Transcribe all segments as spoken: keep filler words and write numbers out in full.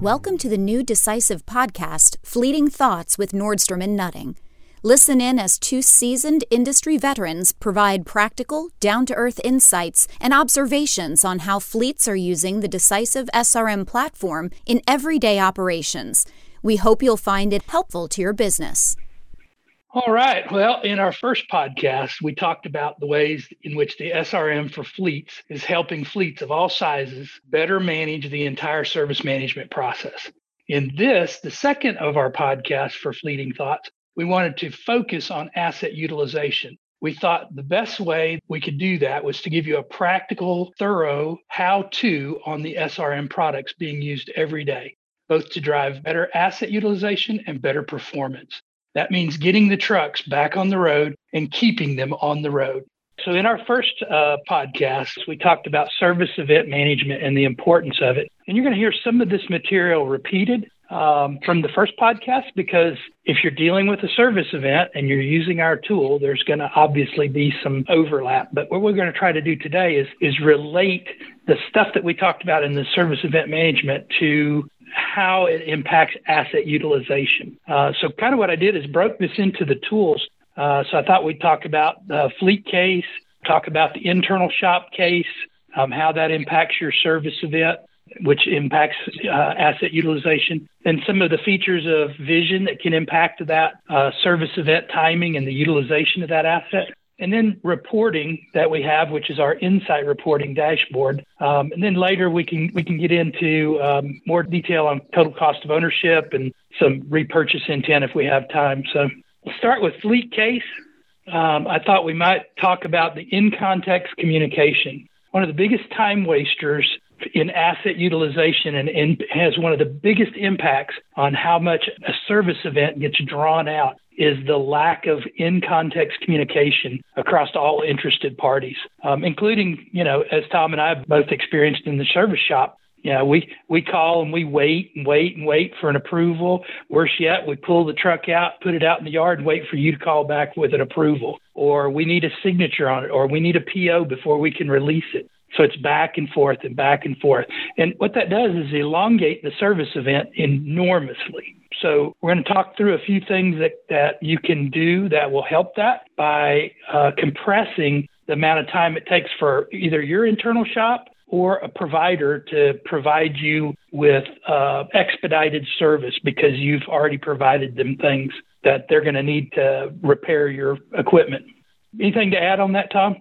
Welcome to the new Decisive podcast, Fleeting Thoughts with Nordstrom and Nutting. Listen in as two seasoned industry veterans provide practical, down-to-earth insights and observations on how fleets are using the Decisive S R M platform in everyday operations. We hope you'll find it helpful to your business. All right. Well, in our first podcast, we talked about the ways in which the S R M for fleets is helping fleets of all sizes better manage the entire service management process. In this, the second of our podcasts for Fleeting Thoughts, we wanted to focus on asset utilization. We thought the best way we could do that was to give you a practical, thorough how-to on the S R M products being used every day, both to drive better asset utilization and better performance. That means getting the trucks back on the road and keeping them on the road. So in our first uh, podcast, we talked about service event management and the importance of it. And you're going to hear some of this material repeated um, from the first podcast, because if you're dealing with a service event and you're using our tool, there's going to obviously be some overlap. But what we're going to try to do today is, is relate the stuff that we talked about in the service event management to how it impacts asset utilization. Uh, so kind of what I did is broke this into the tools. Uh, so I thought we'd talk about the fleet case, talk about the internal shop case, um, how that impacts your service event, which impacts uh, asset utilization, and some of the features of vision that can impact that uh, service event timing and the utilization of that asset. And then reporting that we have, which is our insight reporting dashboard. Um, and then later we can we can get into um, more detail on total cost of ownership and some repurchase intent if we have time. So we'll start with fleet case. Um, I thought we might talk about the in-context communication. One of the biggest time wasters in asset utilization and, and has one of the biggest impacts on how much a service event gets drawn out is the lack of in-context communication across all interested parties, um, including, you know, as Tom and I have both experienced in the service shop. You know, we, we call and we wait and wait and wait for an approval. Worse yet, we pull the truck out, put it out in the yard and wait for you to call back with an approval. Or we need a signature on it, or we need a P O before we can release it. So it's back and forth and back and forth. And what that does is elongate the service event enormously. So we're going to talk through a few things that, that you can do that will help that by uh, compressing the amount of time it takes for either your internal shop or a provider to provide you with uh, expedited service, because you've already provided them things that they're going to need to repair your equipment. Anything to add on that, Tom?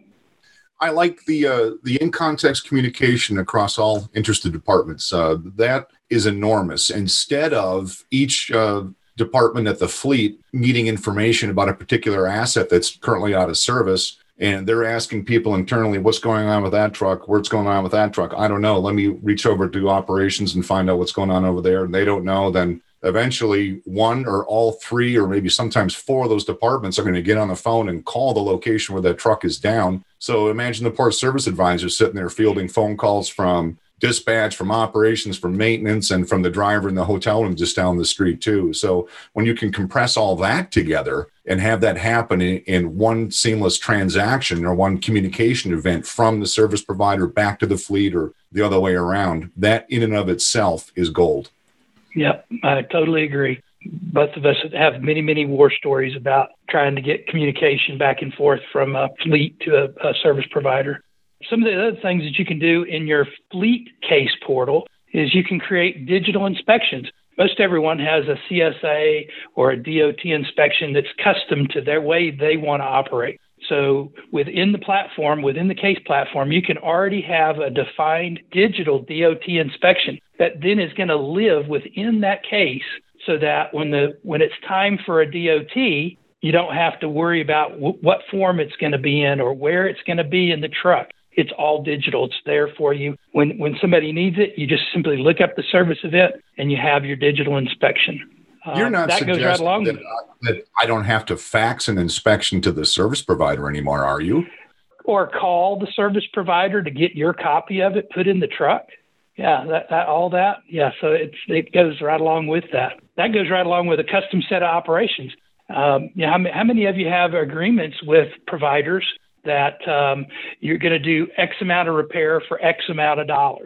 I like the uh, the in-context communication across all interested departments. Uh, that is enormous. Instead of each uh, department at the fleet needing information about a particular asset that's currently out of service, and they're asking people internally, what's going on with that truck? What's going on with that truck? I don't know. Let me reach over to operations and find out what's going on over there. And they don't know. Then eventually one or all three, or maybe sometimes four of those departments are going to get on the phone and call the location where that truck is down. So imagine the port service advisor sitting there fielding phone calls from dispatch, from operations, from maintenance, and from the driver in the hotel room just down the street too. So when you can compress all that together and have that happen in, in one seamless transaction or one communication event from the service provider back to the fleet or the other way around, that in and of itself is gold. Yep, I totally agree. Both of us have many, many war stories about trying to get communication back and forth from a fleet to a, a service provider. Some of the other things that you can do in your fleet case portal is you can create digital inspections. Most everyone has a C S A or a D O T inspection that's custom to their way they want to operate. So within the platform, within the case platform, you can already have a defined digital D O T inspection that then is going to live within that case, so that when the when it's time for a D O T, you don't have to worry about w- what form it's going to be in or where it's going to be in the truck. It's all digital. It's there for you. When when somebody needs it, you just simply look up the service event and you have your digital inspection. You're not uh, that suggesting goes right along that, uh, that I don't have to fax an inspection to the service provider anymore, are you? Or call the service provider to get your copy of it put in the truck. Yeah, that, that all that. Yeah, so it's, it goes right along with that. That goes right along with a custom set of operations. Um, you know, how, how many of you have agreements with providers that um, you're going to do X amount of repair for X amount of dollars?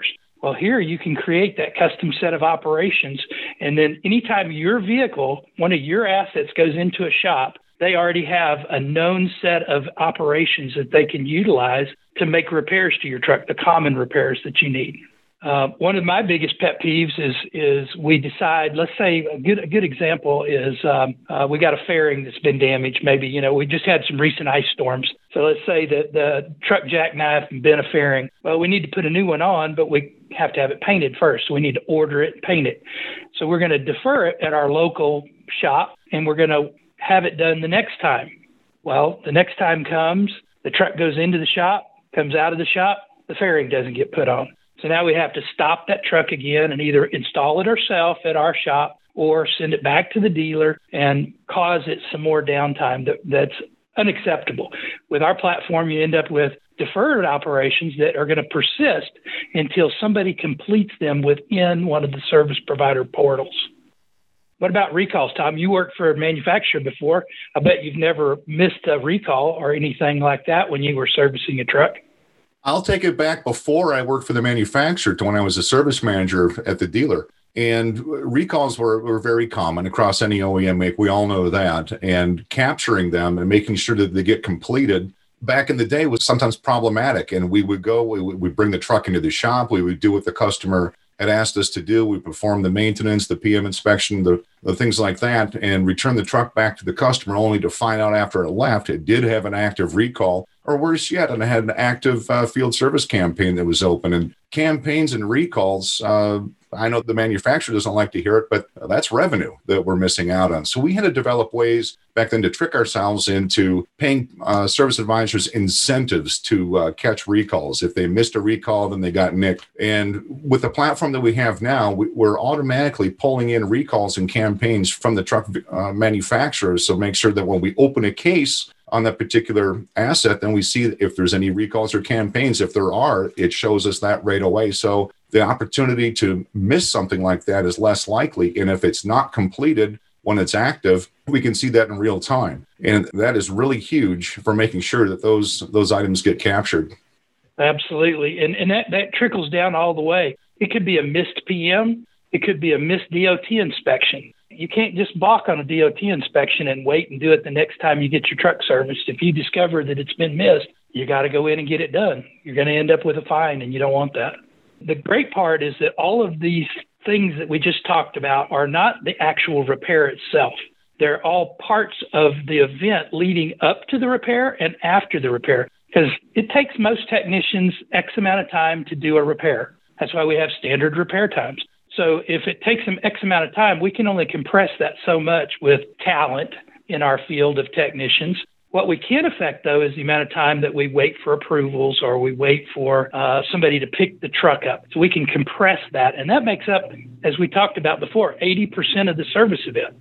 Well, here you can create that custom set of operations. And then anytime your vehicle, one of your assets goes into a shop, they already have a known set of operations that they can utilize to make repairs to your truck, the common repairs that you need. Uh, one of my biggest pet peeves is is we decide, let's say a good a good example is um, uh, we got a fairing that's been damaged. Maybe, you know, we just had some recent ice storms. So let's say that the truck jackknife and bent a fairing. Well, we need to put a new one on, but we have to have it painted first. So we need to order it and paint it. So we're going to defer it at our local shop, and we're going to have it done the next time. Well, the next time comes, the truck goes into the shop, comes out of the shop, the fairing doesn't get put on. So now we have to stop that truck again and either install it ourselves at our shop or send it back to the dealer and cause it some more downtime that, that's unacceptable. With our platform, you end up with deferred operations that are going to persist until somebody completes them within one of the service provider portals. What about recalls, Tom? You worked for a manufacturer before. I bet you've never missed a recall or anything like that when you were servicing a truck. I'll take it back before I worked for the manufacturer to when I was a service manager at the dealer. And recalls were, were very common across any O E M make. We all know that. And capturing them and making sure that they get completed back in the day was sometimes problematic. And we would go, we would bring the truck into the shop. We would do what the customer had asked us to do. We perform the maintenance, the P M inspection, the, the things like that, and return the truck back to the customer only to find out after it left it did have an active recall, or worse yet, and it had an active uh, field service campaign that was open. And campaigns and recalls, uh, I know the manufacturer doesn't like to hear it, but that's revenue that we're missing out on. So we had to develop ways back then to trick ourselves into paying uh, service advisors incentives to uh, catch recalls. If they missed a recall, then they got nicked. And with the platform that we have now, we, we're automatically pulling in recalls and campaigns from the truck uh, manufacturers. So make sure that when we open a case on that particular asset, then we see if there's any recalls or campaigns. If there are, it shows us that right away. So the opportunity to miss something like that is less likely. And if it's not completed when it's active, we can see that in real time. And that is really huge for making sure that those those items get captured. Absolutely. And, and that, that trickles down all the way. It could be a missed P M. It could be a missed D O T inspection. You can't just balk on a D O T inspection and wait and do it the next time you get your truck serviced. If you discover that it's been missed, you got to go in and get it done. You're going to end up with a fine, and you don't want that. The great part is that all of these things that we just talked about are not the actual repair itself. They're all parts of the event leading up to the repair and after the repair, because it takes most technicians X amount of time to do a repair. That's why we have standard repair times. So if it takes them X amount of time, we can only compress that so much with talent in our field of technicians. What we can affect, though, is the amount of time that we wait for approvals or we wait for uh, somebody to pick the truck up. So we can compress that. And that makes up, as we talked about before, eighty percent of the service event.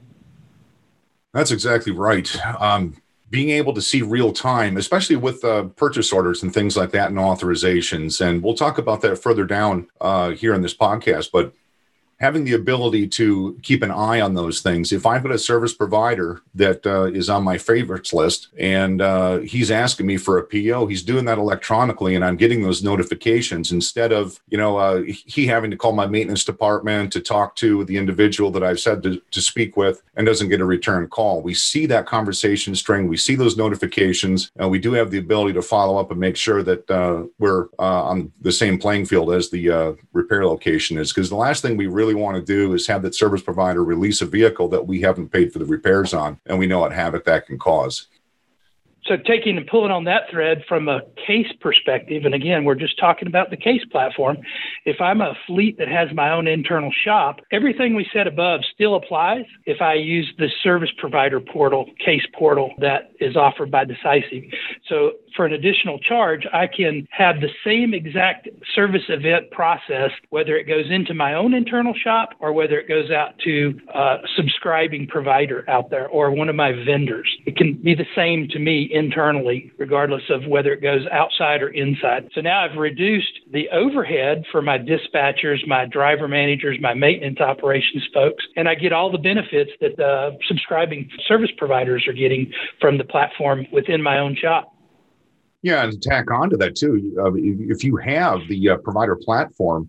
That's exactly right. Um, being able to see real time, especially with uh, purchase orders and things like that and authorizations. And we'll talk about that further down uh, here in this podcast. But having the ability to keep an eye on those things. If I've got a service provider that uh, is on my favorites list and uh, he's asking me for a P O, he's doing that electronically and I'm getting those notifications instead of, you know, uh, he having to call my maintenance department to talk to the individual that I've said to, to speak with and doesn't get a return call. We see that conversation string. We see those notifications and we do have the ability to follow up and make sure that uh, we're uh, on the same playing field as the uh, repair location is. Because the last thing we really want to do is have that service provider release a vehicle that we haven't paid for the repairs on, and we know what havoc that can cause. So taking and pulling on that thread from a case perspective, and again, we're just talking about the case platform. If I'm a fleet that has my own internal shop, everything we said above still applies if I use the service provider portal, case portal that is offered by Decisive. So for an additional charge, I can have the same exact service event process, whether it goes into my own internal shop or whether it goes out to a subscribing provider out there or one of my vendors. It can be the same to me internally, regardless of whether it goes outside or inside. So now I've reduced the overhead for my dispatchers, my driver managers, my maintenance operations folks, and I get all the benefits that the subscribing service providers are getting from the platform within my own shop. Yeah, and to tack on to that too, uh, if you have the uh, provider platform,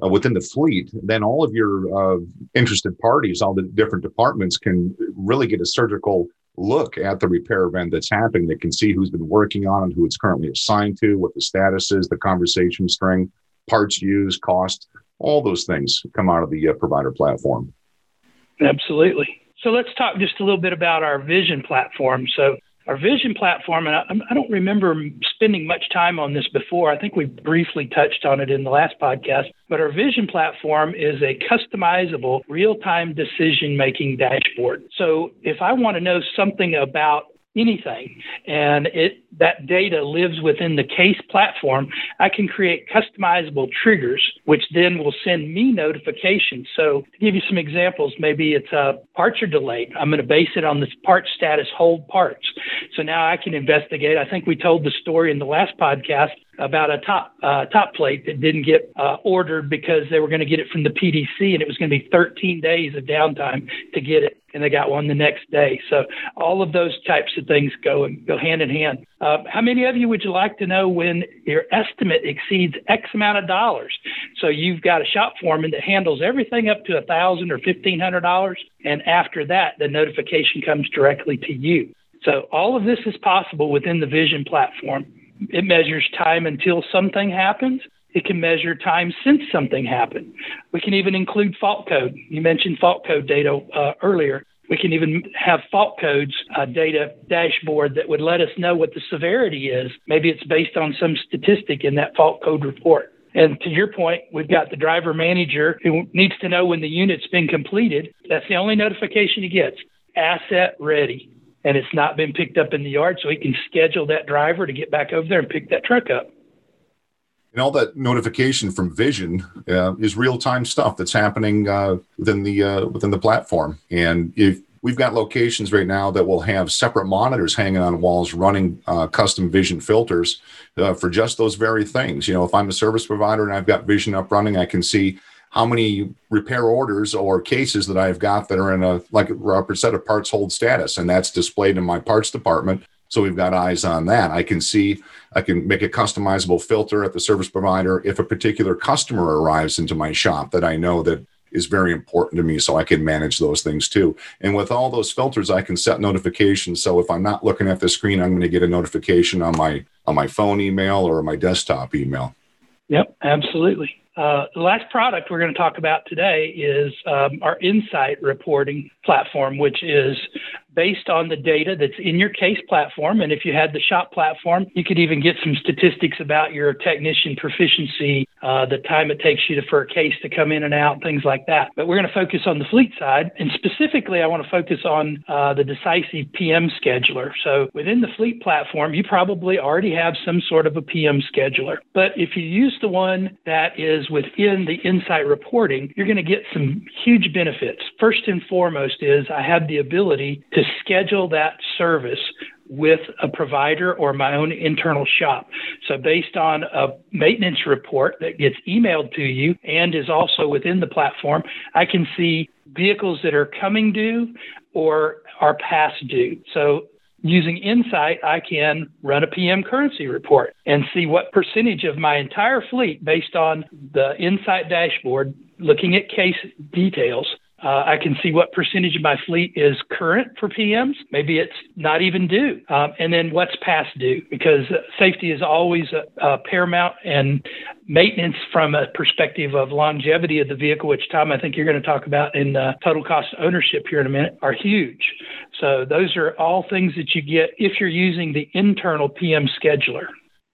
uh, within the fleet, then all of your uh, interested parties, all the different departments can really get a surgical look at the repair event that's happening. They can see who's been working on it, who it's currently assigned to, what the status is, the conversation string, parts used, cost, all those things come out of the uh, provider platform. Absolutely. So let's talk just a little bit about our Vision platform. So our Vision platform, and I, I don't remember spending much time on this before. I think we briefly touched on it in the last podcast, but our Vision platform is a customizable real-time decision-making dashboard. So if I want to know something about anything and it that data lives within the case platform, I can create customizable triggers, which then will send me notifications. So to give you some examples, maybe it's uh, parts are delayed. I'm going to base it on this part status hold parts. So now I can investigate. I think we told the story in the last podcast about a top uh, top plate that didn't get uh, ordered because they were going to get it from the P D C, and it was going to be thirteen days of downtime to get it, and they got one the next day. So all of those types of things go and go hand in hand. Uh, how many of you would you like to know when your estimate exceeds X amount of dollars? So you've got a shop foreman that handles everything up to a thousand or fifteen hundred dollars, and after that, the notification comes directly to you. So all of this is possible within the Vision platform. It measures time until something happens. It can measure time since something happened. We can even include fault code. You mentioned fault code data uh, earlier. We can even have fault codes uh, data dashboard that would let us know what the severity is. Maybe it's based on some statistic in that fault code report. And to your point, we've got the driver manager who needs to know when the unit's been completed. That's the only notification he gets. Asset ready. And it's not been picked up in the yard, so he can schedule that driver to get back over there and pick that truck up. And all that notification from Vision uh, is real-time stuff that's happening uh, within the uh, within the platform. And if we've got locations right now that will have separate monitors hanging on walls running uh, custom Vision filters uh, for just those very things. You know, if I'm a service provider and I've got Vision up running, I can see how many repair orders or cases that I've got that are in a, like Robert said, a parts hold status, and that's displayed in my parts department. So we've got eyes on that. I can see, I can make a customizable filter at the service provider if a particular customer arrives into my shop that I know that is very important to me, so I can manage those things too. And with all those filters, I can set notifications. So if I'm not looking at the screen, I'm going to get a notification on my on my phone email or my desktop email. Yep, absolutely. Uh, the last product we're going to talk about today is um, our Insight reporting platform, which is based on the data that's in your case platform. And if you had the shop platform, you could even get some statistics about your technician proficiency, uh, the time it takes you to, for a case to come in and out, things like that. But we're going to focus on the fleet side. And specifically, I want to focus on uh, the Decisive P M scheduler. So within the fleet platform, you probably already have some sort of a P M scheduler. But if you use the one that is within the Insight reporting, you're going to get some huge benefits. First and foremost is I have the ability to schedule that service with a provider or my own internal shop. So based on a maintenance report that gets emailed to you and is also within the platform, I can see vehicles that are coming due or are past due. So using Insight, I can run a P M currency report and see what percentage of my entire fleet, based on the Insight dashboard, looking at case details, Uh, I can see what percentage of my fleet is current for P Ms. Maybe it's not even due. Um, and then what's past due, because safety is always a, a paramount, and maintenance from a perspective of longevity of the vehicle, which, Tom, I think you're going to talk about in uh, total cost of ownership here in a minute, are huge. So those are all things that you get if you're using the internal P M scheduler.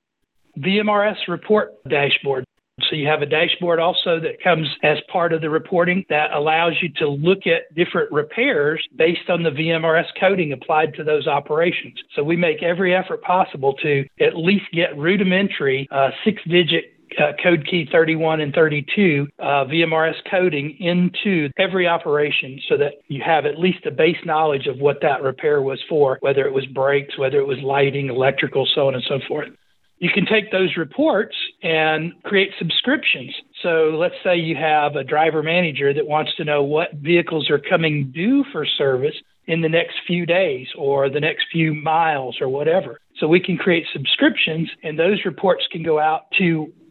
V M R S report dashboard. So you have a dashboard also that comes as part of the reporting that allows you to look at different repairs based on the V M R S coding applied to those operations. So we make every effort possible to at least get rudimentary uh, six-digit uh, code key thirty-one and thirty-two uh, V M R S coding into every operation so that you have at least a base knowledge of what that repair was for, whether it was brakes, whether it was lighting, electrical, so on and so forth. You can take those reports and create subscriptions. So let's say you have a driver manager that wants to know what vehicles are coming due for service in the next few days or the next few miles or whatever. So we can create subscriptions, and those reports can go out to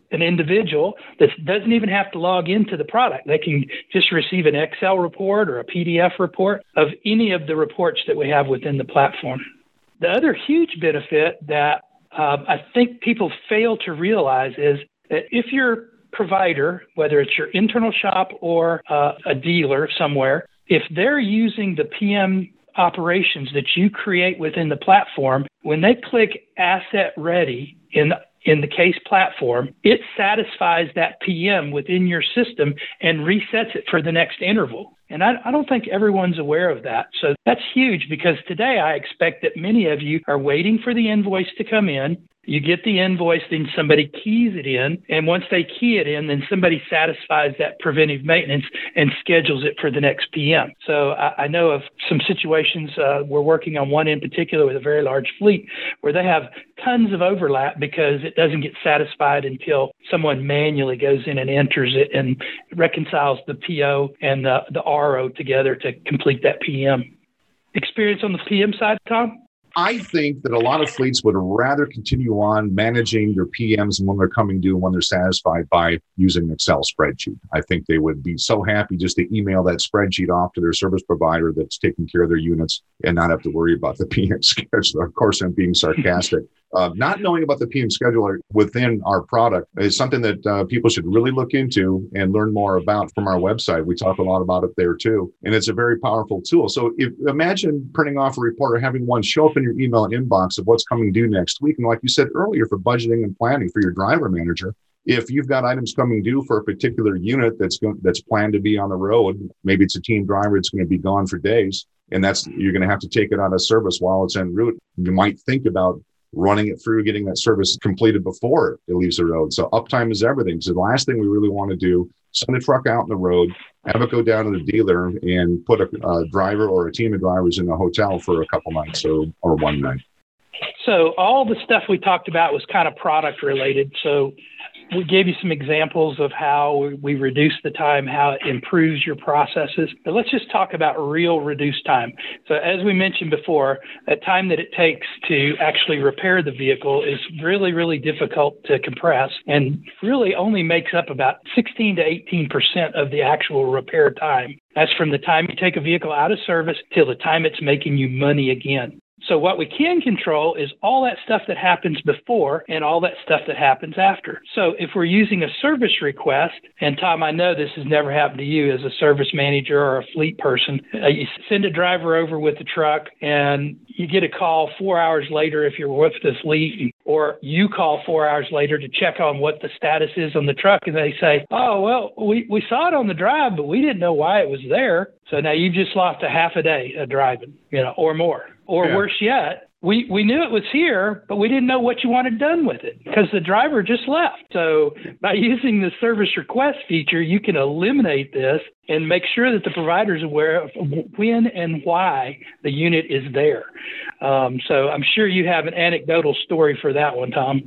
an individual that doesn't even have to log into the product. They can just receive an Excel report or a P D F report of any of the reports that we have within the platform. The other huge benefit that uh, I think people fail to realize is that if your provider, whether it's your internal shop or uh, a dealer somewhere, if they're using the P M operations that you create within the platform, when they click Asset Ready in in the case platform, it satisfies that P M within your system and resets it for the next interval. And I, I don't think everyone's aware of that. So that's huge, because today I expect that many of you are waiting for the invoice to come in. You get the invoice, then somebody keys it in. And once they key it in, then somebody satisfies that preventive maintenance and schedules it for the next P M. So I, I know of some situations, uh, we're working on one in particular with a very large fleet where they have tons of overlap because it doesn't get satisfied until someone manually goes in and enters it and reconciles the P O and the, the R O together to complete that P M. Experience on the P M side, Tom? I think that a lot of fleets would rather continue on managing their P Ms when they're coming due and when they're satisfied by using an Excel spreadsheet. I think they would be so happy just to email that spreadsheet off to their service provider that's taking care of their units and not have to worry about the P M schedule. Of course, I'm being sarcastic. Uh, not knowing about the P M scheduler within our product is something that uh, people should really look into and learn more about from our website. We talk a lot about it there too. And it's a very powerful tool. So if, imagine printing off a report or having one show up in your email inbox of what's coming due next week. And like you said earlier, for budgeting and planning for your driver manager, if you've got items coming due for a particular unit that's going, that's planned to be on the road, maybe it's a team driver that's going to be gone for days, and that's you're going to have to take it out of service while it's en route. You might think about running it through, getting that service completed before it leaves the road. So uptime is everything. So the last thing we really want to do, send a truck out on the road, have it go down to the dealer and put a, a driver or a team of drivers in a hotel for a couple nights or, or one night. So all the stuff we talked about was kind of product related. So we gave you some examples of how we reduce the time, how it improves your processes. But let's just talk about real reduced time. So as we mentioned before, that time that it takes to actually repair the vehicle is really, really difficult to compress and really only makes up about sixteen to eighteen percent of the actual repair time. That's from the time you take a vehicle out of service till the time it's making you money again. So what we can control is all that stuff that happens before and all that stuff that happens after. So if we're using a service request, and Tom, I know this has never happened to you as a service manager or a fleet person, uh, you send a driver over with the truck and you get a call four hours later if you're with the fleet, or you call four hours later to check on what the status is on the truck, and they say, oh, well, we, we saw it on the drive, but we didn't know why it was there. So now you've just lost a half a day of driving, you know, or more. Or yeah. Worse yet, we, we knew it was here, but we didn't know what you wanted done with it because the driver just left. So by using the service request feature, you can eliminate this and make sure that the provider is aware of when and why the unit is there. Um, so I'm sure you have an anecdotal story for that one, Tom.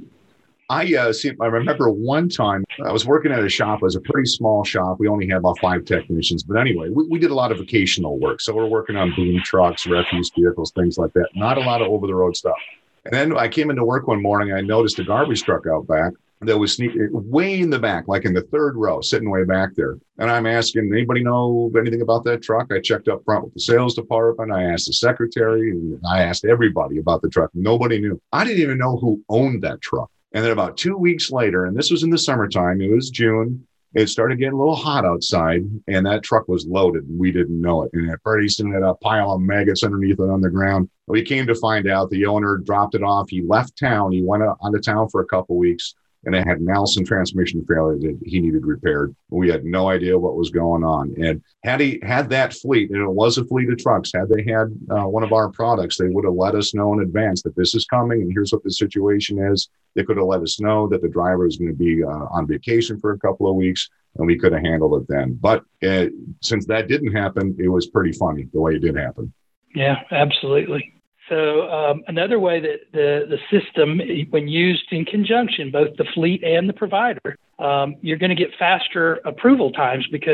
I uh, see. I remember one time I was working at a shop. It was a pretty small shop. We only had about five technicians. But anyway, we, we did a lot of vocational work. So we're working on boom trucks, refuse vehicles, things like that. Not a lot of over-the-road stuff. And then I came into work one morning. I noticed a garbage truck out back that was sneaking way in the back, like in the third row, sitting way back there. And I'm asking, anybody know anything about that truck? I checked up front with the sales department. I asked the secretary, and I asked everybody about the truck. Nobody knew. I didn't even know who owned that truck. And then about two weeks later, and this was in the summertime, it was June, it started getting a little hot outside, and that truck was loaded, and we didn't know it. And it pretty soon had a pile of maggots underneath it on the ground. We came to find out the owner dropped it off. He left town. He went out of town for a couple of weeks, and it had an Allison transmission failure that he needed repaired. We had no idea what was going on. And had he had that fleet, and it was a fleet of trucks, had they had uh, one of our products, they would have let us know in advance that this is coming and here's what the situation is. They could have let us know that the driver is going to be uh, on vacation for a couple of weeks, and we could have handled it then. But uh, since that didn't happen, it was pretty funny the way it did happen. Yeah, absolutely. So um, another way that the, the system, when used in conjunction, both the fleet and the provider, um, you're going to get faster approval times because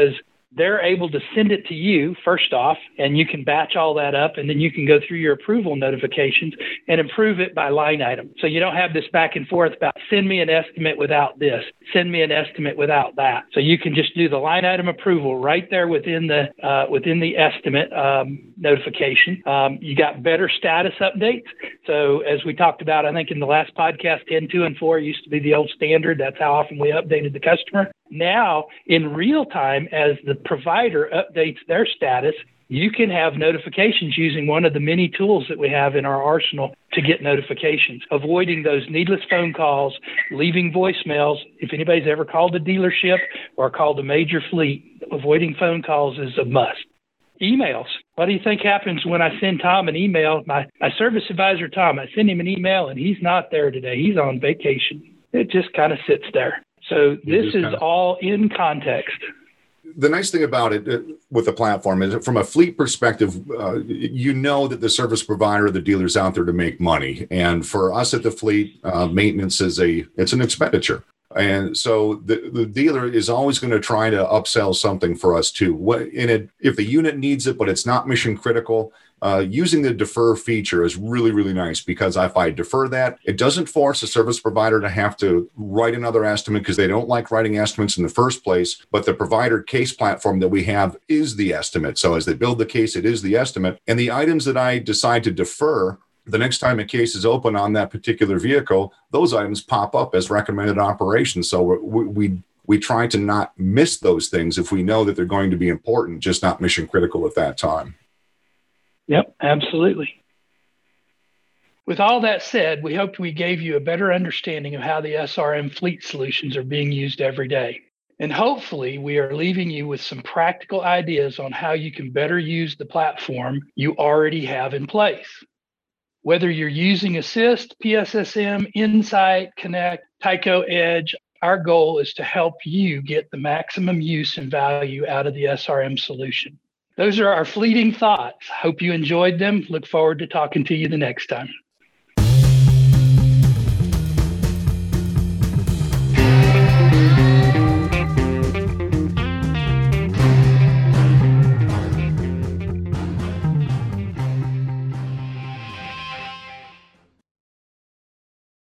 they're able to send it to you first off, and you can batch all that up, and then you can go through your approval notifications and approve it by line item. So you don't have this back and forth about send me an estimate without this, send me an estimate without that. So you can just do the line item approval right there within the uh, within the estimate um, notification. Um, you got better status updates. So as we talked about, I think in the last podcast, ten, two, and four used to be the old standard. That's how often we updated the customer. Now, in real time, as the provider updates their status, you can have notifications using one of the many tools that we have in our arsenal to get notifications, avoiding those needless phone calls, leaving voicemails. If anybody's ever called a dealership or called a major fleet, avoiding phone calls is a must. Emails. What do you think happens when I send Tom an email? My, my service advisor, Tom, I send him an email and he's not there today. He's on vacation. It just kind of sits there. So this is kinda... all in context. The nice thing about it uh, with the platform is from a fleet perspective, uh, you know that the service provider, the dealer's out there to make money. And for us at the fleet, uh, maintenance is a, it's an expenditure. And so the, the dealer is always going to try to upsell something for us too. What in it, if the unit needs it, but it's not mission critical, uh, using the defer feature is really, really nice, because if I defer that, it doesn't force a service provider to have to write another estimate because they don't like writing estimates in the first place. But the provider case platform that we have is the estimate. So as they build the case, it is the estimate. And the items that I decide to defer, the next time a case is open on that particular vehicle, those items pop up as recommended operations. So we, we we try to not miss those things if we know that they're going to be important, just not mission critical at that time. Yep, absolutely. With all that said, we hoped we gave you a better understanding of how the S R M fleet solutions are being used every day. And hopefully we are leaving you with some practical ideas on how you can better use the platform you already have in place. Whether you're using Assist, P S S M, Insight, Connect, Tyco Edge, our goal is to help you get the maximum use and value out of the S R M solution. Those are our fleeting thoughts. Hope you enjoyed them. Look forward to talking to you the next time.